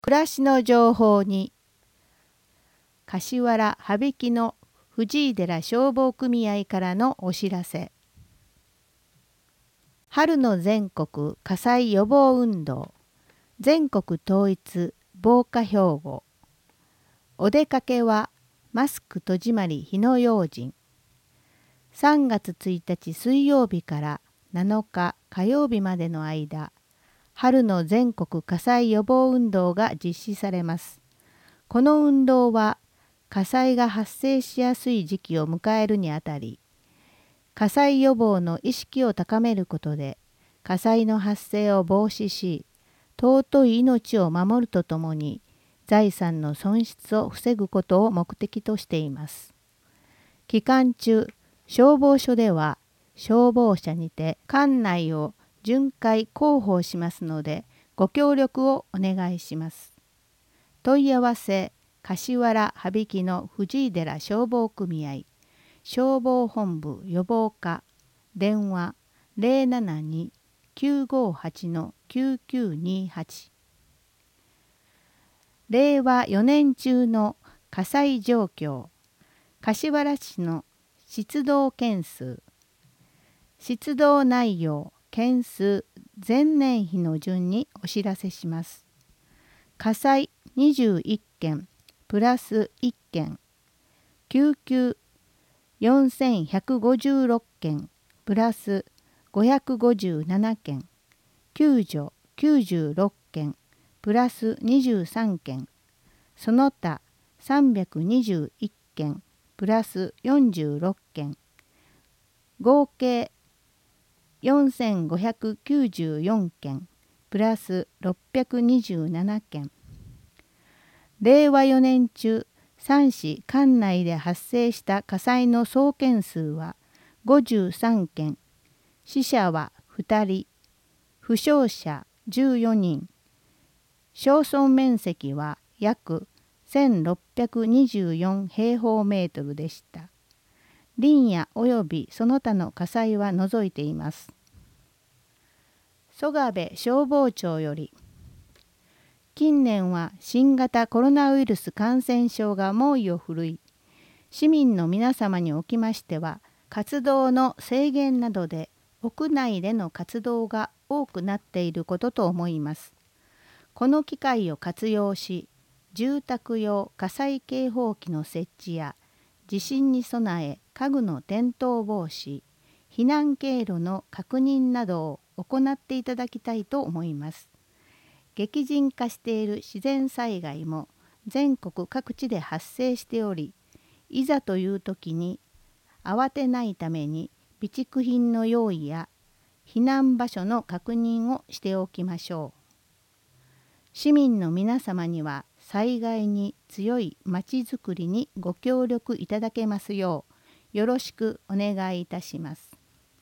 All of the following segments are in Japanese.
暮らしの情報に柏原羽曳の藤井寺消防組合からのお知らせ。春の全国火災予防運動、全国統一防火標語。お出かけはマスク戸締まり火の用心。3月1日水曜日から7日火曜日までの間、春の全国火災予防運動が実施されます。この運動は火災が発生しやすい時期を迎えるにあたり、火災予防の意識を高めることで火災の発生を防止し、尊い命を守るとともに財産の損失を防ぐことを目的としています。期間中、消防署では消防車にて館内を巡回広報しますので、ご協力をお願いします。問い合わせ、柏原羽曳の藤井寺消防組合、消防本部予防課、電話072-958-9928。令和4年中の火災状況、柏原市の出動件数、出動内容、件数、前年比の順にお知らせします。火災21件、プラス1件、救急4156件、プラス557件、救助96件、プラス23件、その他321件、プラス46件、合計4594件、プラス627件。令和4年中、3市管内で発生した火災の総件数は53件、死者は2人、負傷者14人、焼損面積は約1624平方メートルでした。林野及びその他の火災は除いています。曽我部消防庁より、近年は新型コロナウイルス感染症が猛威を振るい、市民の皆様におきましては、活動の制限などで屋内での活動が多くなっていることと思います。この機会を活用し、住宅用火災警報器の設置や、地震に備え家具の転倒防止、避難経路の確認などを行っていただきたいと思います。激甚化している自然災害も全国各地で発生しており、いざという時に慌てないために備蓄品の用意や避難場所の確認をしておきましょう。市民の皆様には災害に強いまちづくりにご協力いただけますようよろしくお願いいたします。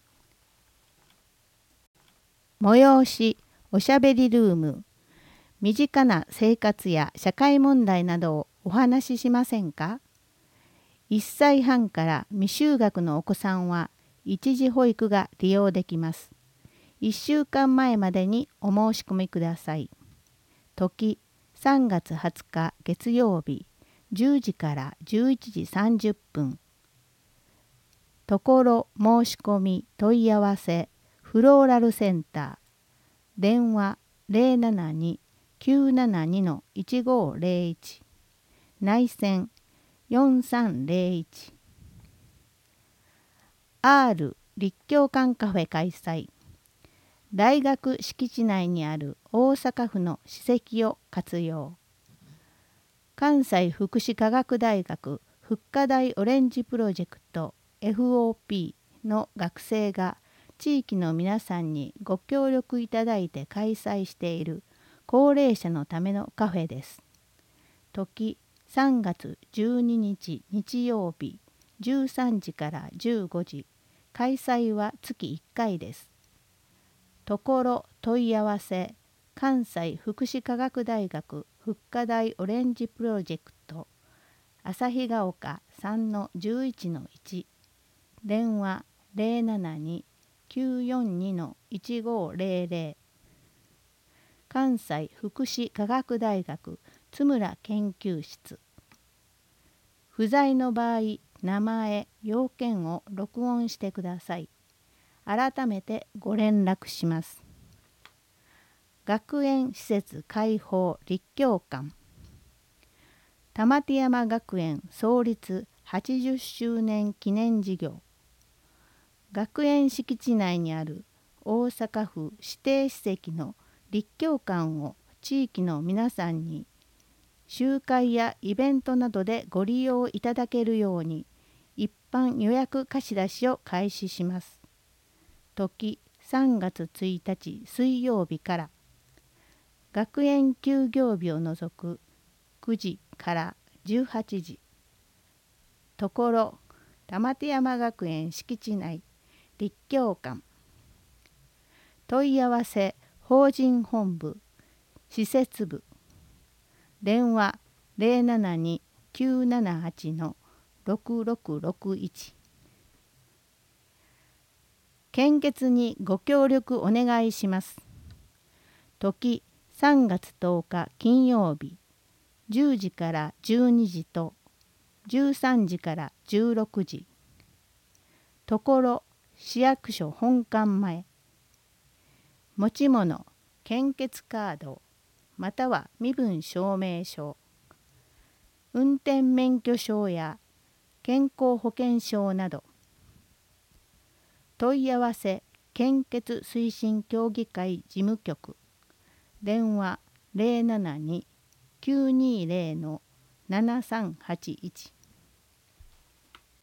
催しおしゃべりルーム、身近な生活や社会問題などをお話ししませんか。1歳半から未就学のお子さんは一時保育が利用できます。1週間前までにお申し込みください。時3月20日月曜日10時から11時30分。ところ申し込み問い合わせフローラルセンター。電話072-972-1501。内線4301。R 立教館カフェ開催。大学敷地内にある大阪府の史跡を活用。関西福祉科学大学復活大オレンジプロジェクト FOP の学生が地域の皆さんにご協力いただいて開催している高齢者のためのカフェです。時3月12日日曜日13時から15時。開催は月1回です。ところ問い合わせ関西福祉科学大学復活大オレンジプロジェクト旭ヶ丘 3-11-1。電話072-942-1500。 関西福祉科学大学津村研究室。不在の場合、名前、要件を録音してください。改めてご連絡します。学園施設開放立教館。玉手山学園創立80周年記念事業。学園敷地内にある大阪府指定史跡の立教館を地域の皆さんに集会やイベントなどでご利用いただけるように一般予約貸し出しを開始します。時3月1日水曜日から、学園休業日を除く9時から18時。ところ玉手山学園敷地内立教館。問い合わせ法人本部施設部。電話072-978-6661。献血にご協力お願いします。時3月10日金曜日10時から12時と13時から16時。ところ市役所本館前。持ち物献血カードまたは身分証明書、運転免許証や健康保険証など。問い合わせ献血推進協議会事務局。電話072-920-7381。